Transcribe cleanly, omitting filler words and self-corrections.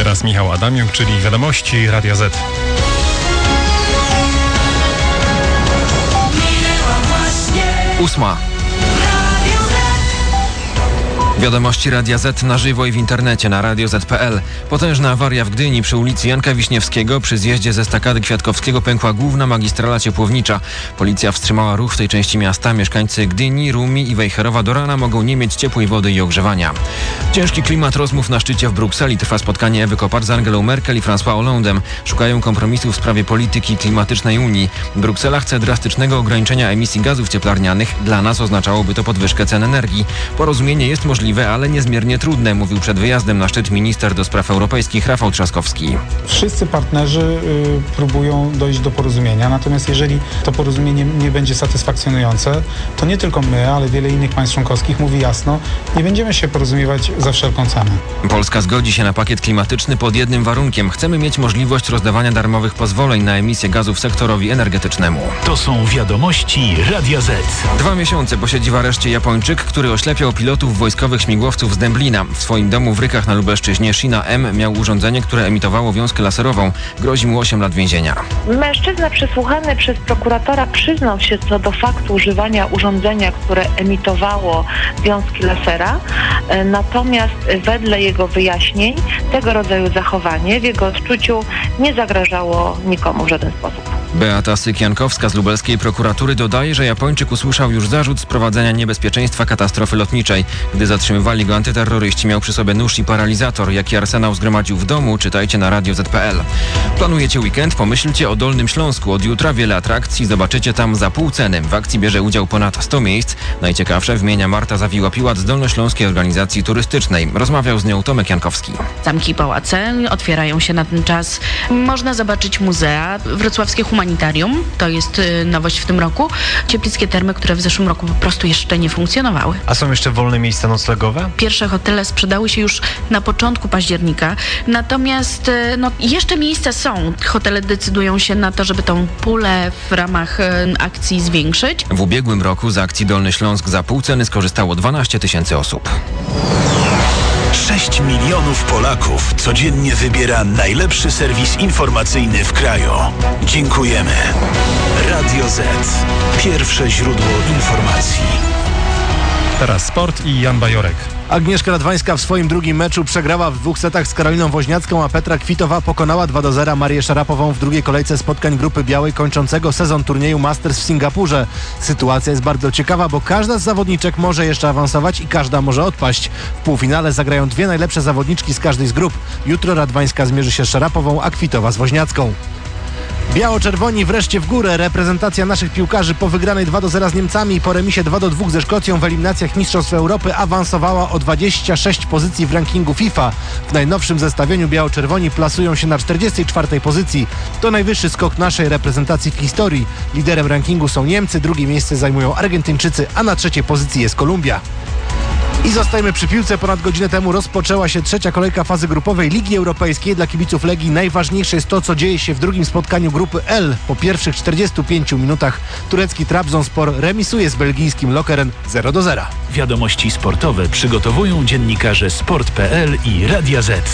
Teraz Michał Adamiuk, czyli Wiadomości Radia Z. Ósma. Wiadomości Radia Z na żywo i w internecie na radioz.pl. Potężna awaria w Gdyni przy ulicy Janka Wiśniewskiego. Przy zjeździe ze Stakady Kwiatkowskiego pękła główna magistrala ciepłownicza. Policja wstrzymała ruch w tej części miasta. Mieszkańcy Gdyni, Rumi i Wejherowa do rana mogą nie mieć ciepłej wody i ogrzewania. Ciężki klimat rozmów na szczycie w Brukseli. Trwa spotkanie Ewy Kopacz z Angelą Merkel i François Hollandem. Szukają kompromisu w sprawie polityki klimatycznej Unii. Bruksela chce drastycznego ograniczenia emisji gazów cieplarnianych. Dla nas oznaczałoby to podwyżkę cen energii. Porozumienie jest możliwe, ale niezmiernie trudne, mówił przed wyjazdem na szczyt minister do spraw europejskich Rafał Trzaskowski. Wszyscy partnerzy próbują dojść do porozumienia, natomiast jeżeli to porozumienie nie będzie satysfakcjonujące, to nie tylko my, ale wiele innych państw członkowskich mówi jasno, nie będziemy się porozumiewać za wszelką cenę. Polska zgodzi się na pakiet klimatyczny pod jednym warunkiem. Chcemy mieć możliwość rozdawania darmowych pozwoleń na emisję gazów sektorowi energetycznemu. To są Wiadomości Radia Z. 2 miesiące posiedzi w areszcie Japończyk, który oślepiał pilotów wojskowych śmigłowców z Dęblina. W swoim domu w Rykach na Lubelszczyźnie Shina M. miał urządzenie, które emitowało wiązkę laserową. Grozi mu 8 lat więzienia. Mężczyzna przesłuchany przez prokuratora przyznał się co do faktu używania urządzenia, które emitowało wiązki lasera. Natomiast wedle jego wyjaśnień tego rodzaju zachowanie w jego odczuciu nie zagrażało nikomu w żaden sposób. Beata Syk-Jankowska z lubelskiej prokuratury dodaje, że Japończyk usłyszał już zarzut sprowadzenia niebezpieczeństwa katastrofy lotniczej. Gdy zatrzymywali go antyterroryści, miał przy sobie nóż i paralizator. Jaki arsenał zgromadził w domu, czytajcie na radioz.pl. Planujecie weekend? Pomyślcie o Dolnym Śląsku. Od jutra wiele atrakcji zobaczycie tam za pół ceny. W akcji bierze udział ponad 100 miejsc. Najciekawsze wymienia Marta Zawiła-Piłat z Dolnośląskiej Organizacji Turystycznej. Rozmawiał z nią Tomek Jankowski. Zamki i pałace otwierają się na ten czas. Można zobaczyć muzea, wrocławskie humanitarium, to jest nowość w tym roku. Cieplickie termy, które w zeszłym roku po prostu jeszcze nie funkcjonowały. A są jeszcze wolne miejsca noclegowe? Pierwsze hotele sprzedały się już na początku października, natomiast jeszcze miejsca są. Hotele decydują się na to, żeby tą pulę w ramach akcji zwiększyć. W ubiegłym roku z akcji Dolny Śląsk za pół ceny skorzystało 12 000 osób. 6 milionów Polaków codziennie wybiera najlepszy serwis informacyjny w kraju. Dziękujemy. Radio Z. Pierwsze źródło informacji. Teraz sport i Jan Bajorek. Agnieszka Radwańska w swoim drugim meczu przegrała w 2 setach z Karoliną Woźniacką, a Petra Kwitowa pokonała 2-0 Marię Szarapową w drugiej kolejce spotkań Grupy Białej kończącego sezon turnieju Masters w Singapurze. Sytuacja jest bardzo ciekawa, bo każda z zawodniczek może jeszcze awansować i każda może odpaść. W półfinale zagrają 2 najlepsze zawodniczki z każdej z grup. Jutro Radwańska zmierzy się z Szarapową, a Kwitowa z Woźniacką. Biało-czerwoni wreszcie w górę. Reprezentacja naszych piłkarzy po wygranej 2-0 z Niemcami i po remisie 2-2 ze Szkocją w eliminacjach Mistrzostw Europy awansowała o 26 pozycji w rankingu FIFA. W najnowszym zestawieniu biało-czerwoni plasują się na 44 pozycji. To najwyższy skok naszej reprezentacji w historii. Liderem rankingu są Niemcy, drugie miejsce zajmują Argentyńczycy, a na 3. pozycji jest Kolumbia. I zostajemy przy piłce. Ponad godzinę temu rozpoczęła się 3. kolejka fazy grupowej Ligi Europejskiej. Dla kibiców Legii najważniejsze jest to, co dzieje się w drugim spotkaniu grupy L. Po pierwszych 45 minutach turecki Trabzonspor remisuje z belgijskim Lokeren 0-0. Wiadomości sportowe przygotowują dziennikarze Sport.pl i Radia Z.